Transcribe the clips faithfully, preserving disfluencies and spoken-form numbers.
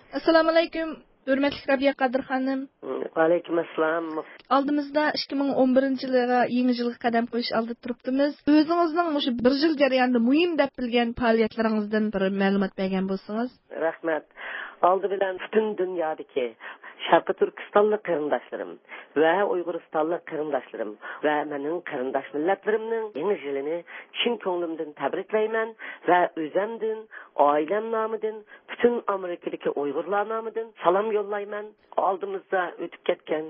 Assalomu alaykum, hurmatli Rabiya Qadir xonim. Va alaykum assalom. Oldimizda ikki ming o'n birinchi yilga yangi yilga qadam qo'yish oldi turibdimiz. O'zingizning o'sha bir yil jarayonida muhim deb bilgan faoliyatlaringizdan bir ma'lumot bergan bo'lsangiz. Rahmat. Oldi bilan butun dunyodagi Sharqi Turkistonlik qarindoshlarim va Uyg'uristonlik qarindoshlarim va mening qarindosh millatlarimning yangi yilini chin ko'nglimdan tabriklayman va o'zimdan, oilam nomidan, butun Amerikadagi Uyg'urlar nomidan salom yo'llayman. Oldimizda o'tib ketgan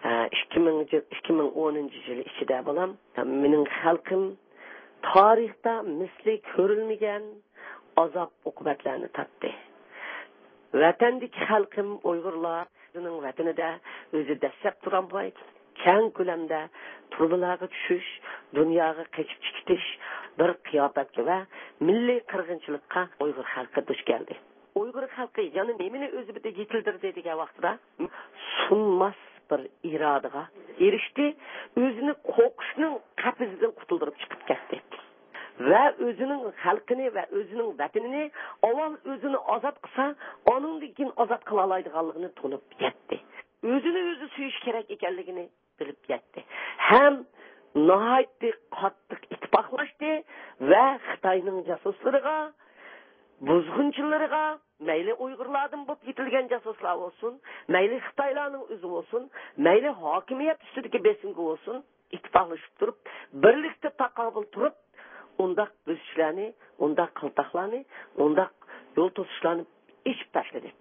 ikki ming o'ninchi yil ichida bo'lam. Mening xalqim tarixda misli ko'rilmagan azob uqubatlarni tatdi. Vatandagi xalqim Uyg'urlar o'zining vatanida o'zi dastlab turan boy keng ko'lamda turbalarga tushish, dunyoga qochib chiqish bir qiyofatga va milliy qirg'inchilikqa Uyg'ur xalqi duch keldi. Uyg'ur xalqi yana nimani o'zi bilan yetildirdi degan vaqtda sunmas bir irodaga erishdi, o'zini qo'qishning qapizidan qutuldirib chiqib ketdi. Va o'zining xalqini va o'zining vatanini avval o'zini ozod qilsa, onundan keyin ozod qila oladiganligini tunib yetdi. O'zini o'zi suyish kerak ekanligini bilib yetdi. Ham nihoyatda qattiq ittifoqlashdi va Xitoyning jasuslariga, buzg'unchilariga, mayli Uyg'urlardan bo'lib yetilgan jasuslar bo'lsin, mayli Xitoylarning o'zi bo'lsin, mayli hokimiyat ustidagi besimga bo'lsin, ittifoqlashib turib, birlikda taqobil turib undaq buzishlarni, undaq qiltaqlarni, undaq yo'l to'sishlarni ichib tashladi.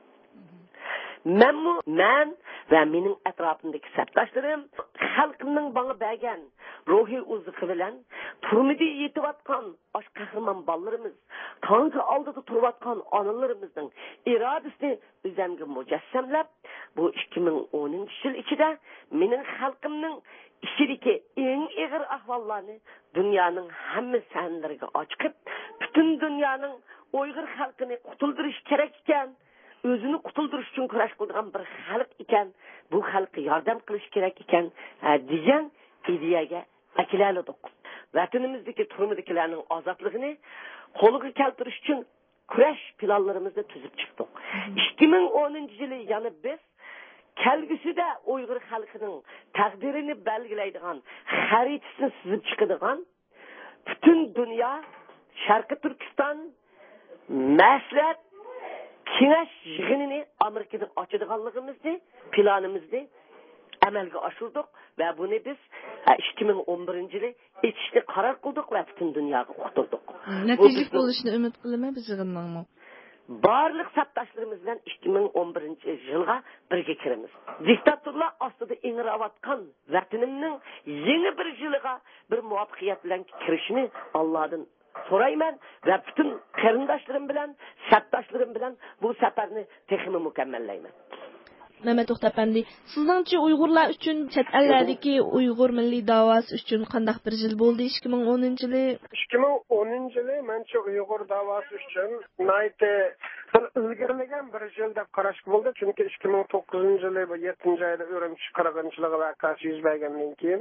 Men men va mening atrofimdagi sabdoshlarim xalqimning bana bergan ruhiy o'ziqi bilan turmida yetayotgan osh qahramon bolalarimiz, tanki oldida turayotgan onalarimizning irodasini o'zimga mujassamlab, bu ikki ming o'ninchi yil ichida mening xalqimning ishidagi eng og'ir ahvollarni dunyoning hamma sanlariga ochib, butun dunyoning Uyg'ur xalqini qutuldirish kerak ekan, o'zini qutuldirish uchun kurash qilgan bir xalq ekan, bu xalqqa yordam qilish kerak ekan degan ideyaga akilaladik. Vatanimizdagi turmudikilarning ozodligini qo'lga keltirish uchun kurash planlarimizni tuzib chiqdik. ikki ming o'ninchi yili yana biz kelgusida Uyg'ur xalqining taqdirini belgilaydigan xaritasini tuzib chiqadigan butun dunyo Sharqi Turkiston maslahat kengash yig'inini Amerikada ochadiganligimizni, planimizni amalga oshirdik va buni biz ikki ming o'n birinchi yili etishni qaror qildik va butun dunyoga uqtirdik. Natijali bo'lishini umid qilaman biz yig'inning. Barliq sabdashlarimiz bilan ikki ming o'n birinchi yilga birga kiramiz. Diktatorlar ostida ingirayotgan vatanimning yangi bir yiliga bir muvaffaqiyat bilan kirishini Allohdan so'rayman va butun qarindoshlarim bilan, sabdoshlarim bilan bu safarni texmi mukammallayman. Mehmet To'xtapandi, sizningcha Uyg'urlar uchun chet ellardagi Uyg'ur milliy da'vosi uchun qanday bir yil bo'ldi ikki ming o'ninchi yili? ikki ming o'ninchi yili mencha Uyg'ur da'vosi uchun nayte bir ilgirlagan bir yil deb qarash bo'ldi, chunki ikki ming to'qqizinchi yili yettinchi oyda Urumchi qirg'inchiligi voqeasi yuz bergandan keyin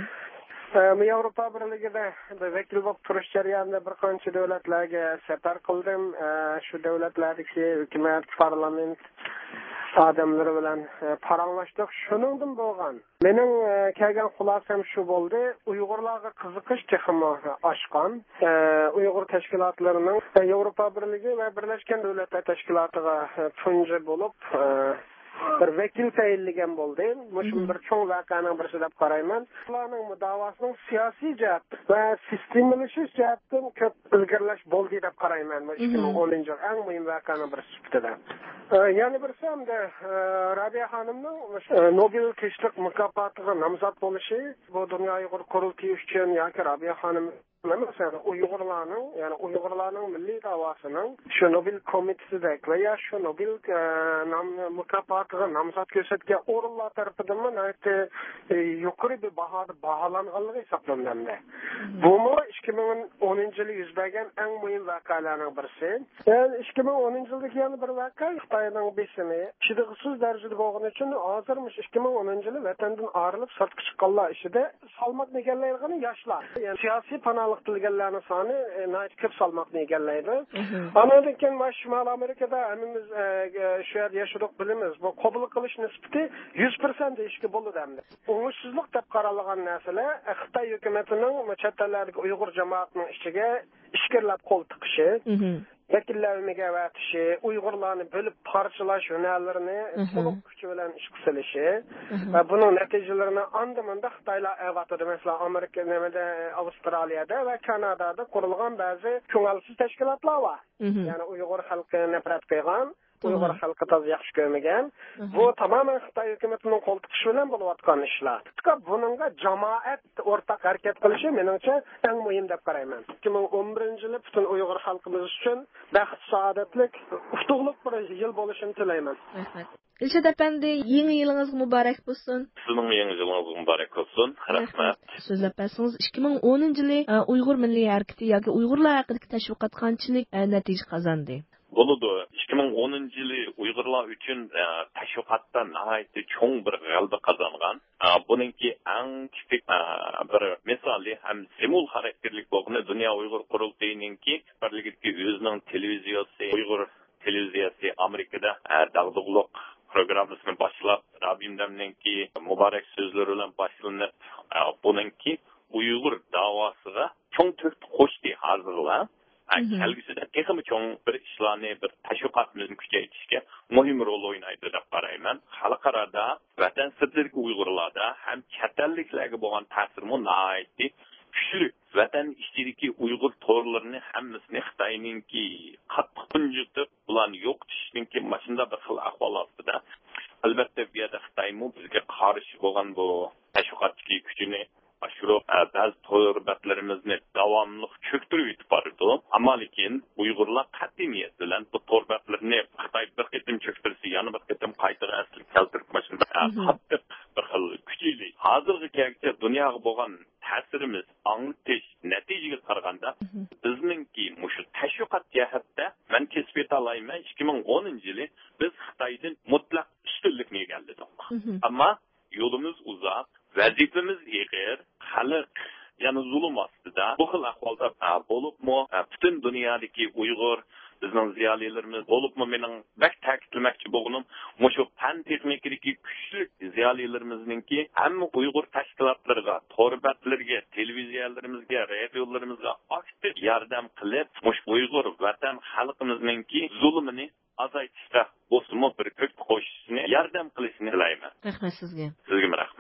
Yevropa Birligida vakil bo'lib turish jarayonida bir qancha davlatlarga safar qildim. Shu davlatlardagi hukumat, parlament odamlari bilan paranglashdik. Shuningdan bo'lgan mening kelgan xulosam shu bo'ldi: Uyg'urlarga qiziqish texmi oshgan. Uyg'ur tashkilotlarining Yevropa Birligi va Birlashgan Davlatlar Tashkilotiga tunji bo'lib bir vakil tayinlagan bo'ldi. Mushum bir cho'ng voqeaning birisi deb qarayman. Ularning mudovasining siyosiy jihat va sistemlashish jihatdan ko'p ilgirlash bo'ldi deb qarayman. ikki ming o'ninchi yil eng muhim voqeaning birisi sifatida. Yana birisi hamda Rabiya xonimning Nobel tinchlik mukofotiga nomzod bo'lishi bu dunyo Uyg'ur qurultiyi uchun yoki Rabiya xonim mesela Uyg'urlarning, ya'ni Uyg'urlarning milliy davosining shu Nobel komitetidak va ya shu Nobel mukofotiga nomzod ko'rsatgan o'rinlar tarafidan aytdi yuqori bir bahoda baholanganligi hisoblanadi. Bu mu ikki ming o'ninchi yil yuz bergan eng muhim voqealarning birisi. Yani ikki ming o'ninchi yildagi yana bir voqea Xitoyning besimi chidag'isiz darajada bo'lgani uchun hozirmish ikki ming o'ninchi yil vatandan ayrilib sirtqa chiqqanlar ishida salmoq egallaydigan yoshlar, yani siyosiy panal Qur'onlik tilganlarning soni nəhayət ko'p salmoqni egallaydi. Andan keyin Shimol Amerikada hamimiz shu yerda yashadik bilamiz. Bu qabul qilish nisbati yuz foiz deyishga bo'ladi hamda. O'ngishsizlik deb qaralgan narsalar Xitoy hukumatining chet ellardagi Uyg'ur jamoatining ichiga ishkirlab qo'l tiqishi, vakillarga vatishi, Uyg'urlarni bo'lib parchalash yo'nalarini to'liq kuch bilan ish qilishi va buning natijalarini andamanda Xitoylar avvatida, masalan, Amerika, nimada, Avstraliyada va Kanadada qurilgan ba'zi ko'ngilsiz tashkilotlar bor. Ya'ni Uyg'ur xalqini nafrat qilgan, Uyg'ur xalqi toz yaxshi ko'rmagan. Bu tamoman Xitoy hukumatining qo'l tiqishi bilan bo'layotgan ishlar. Buningga jamoat o'rtaq harakat qilishi menimcha eng muhim deb qarayman. ikki ming o'n birinchi yil butun Uyg'ur xalqimiz uchun baxt, saodatlik, utuqlik bir yil bo'lishini tilayman. Rahmat. Ilshad apandi, yangi yilingiz muborak bo'lsin. Sizning yangi yilingiz muborak bo'lsin. Rahmat. So'zlab bersangiz, ikki ming o'ninchi yil Uyg'ur milliy harakati yoki Uyg'urlar haqidagi tashviqot qanchalik natija qozondi? Bo'ladi. ikki ming o'ninchi yil Uyg'urlar uchun tashviqotda nihoyatda cho'ng bir g'alaba qozongan. Buningki eng tipik bir misoli ham simul xarakterlik bo'lgan Dunyo Uyg'ur qurultayiningki birligidagi o'zining televiziyasi, Uyg'ur televiziyasi Amerikada dag'dug'liq programmasini boshlab, Rabimdamninki muborak so'zlari bilan boshlanib, buningki Uyg'ur davosiga cho'ng turtki qo'shdi hozirlar. Kelgusida texnik cho'ng bir ishlarni bir tashviqotni kuchaytirishga muhim rol o'ynaydi deb qarayman. Xalqarada vatan sirtidagi Uyg'urlarda ham chet elliklarga bo'lgan ta'sirmi nihoyatda kuchli. Vatan ichidagi Uyg'ur to'rlarini hammasini Xitoyninki qattiq bunjitib ularni yo'qotishninki mashunda bir xil ahvol ostida. Albatta bu yerda Xitoymi bizga qarshi bo'lgan bu tashviqotchi kuchini Aşırı bazı torbatlarımızı devamlı çöktürüp yutpardı. Ama lekin Uygurlar kat'iyet bilen bu torbatlarını Xitoy bir ketim çöktürse, yana bir ketim qaytara asli keltirip başında qattiq bir xil kuchli. Hozirgi kekçe dunyoga bo'lgan ta'sirimiz anglitish natijaga qaraganda bizningki mushu tashviqot jihatda men kesib aytalayman ikki ming o'ninchi yili biz Xitoydan mutlaq ustunlikni egalladik. Ammo yo'limiz uzoq, vazifamiz ig'ir, xalq yana zulm ostida. Bu xil ahvolda bo'libmi butun dunyodagi Uyg'ur bizning ziyolilarimiz bo'libmi mening bak ta'kidlamoqchi bo'lganim mushu fan texnikadagi kuchli ziyolilarimizninki hamma Uyg'ur tashkilotlariga, torbatlarga, televiziyalarimizga, radiolarimizga aktiv yordam qilib, mushu Uyg'ur vatan xalqimizninki zulmini azaytishda bo'lsa bir ko'p qo'shishni yordam qilishni tilayman. Rahmat sizga. Sizga rahmat.